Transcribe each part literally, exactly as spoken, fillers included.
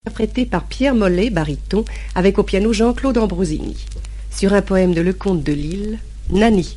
interprété par Pierre Mollet, baryton, avec au piano Jean-Claude Ambrosini, sur un poème de Lecomte de Lisle, Nanny.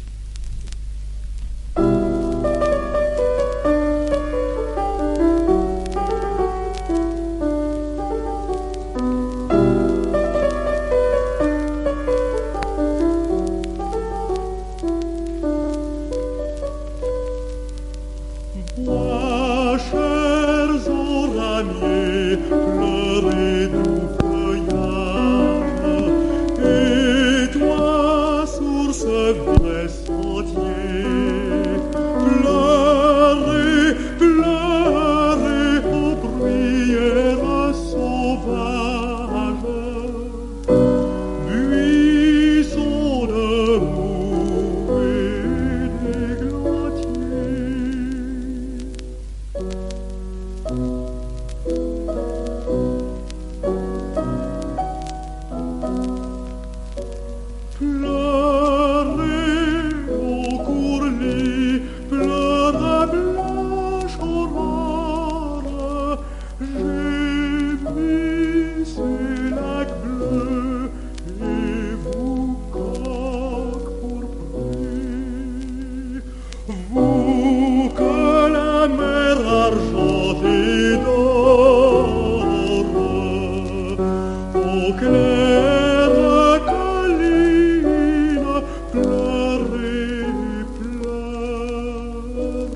Moi, chers oramiers, pleurez du feuillage, et toi, source vrai sentier, pleurez, pleurez, ô bruyères sauvages, buissons de mots et d'églantiers. Pleurez au courlis, pleure blanche aurore, gémis ces lacs bleus, et vous coqs pourprés, vous que la mer argentée d'or, au clair colline, pleurez, pleurez.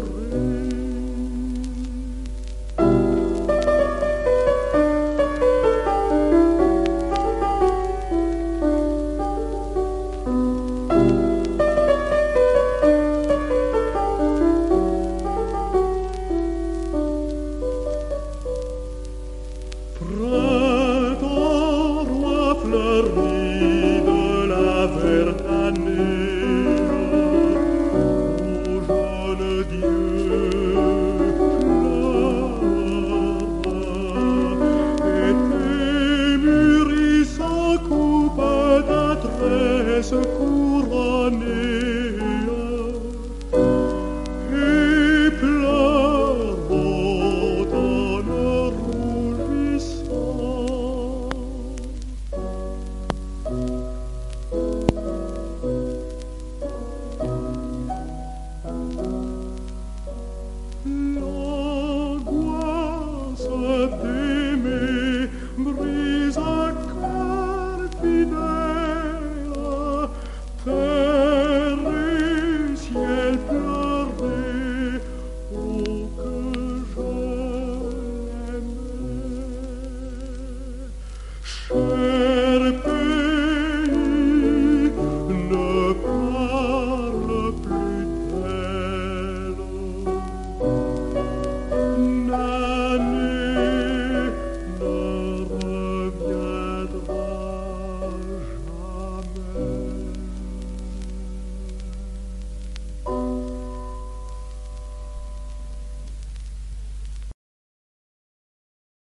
Printemps, roi fleuri de la verte année, ô jeune Dieu, pleure, et tes mûrissants coupes ta tresse courent.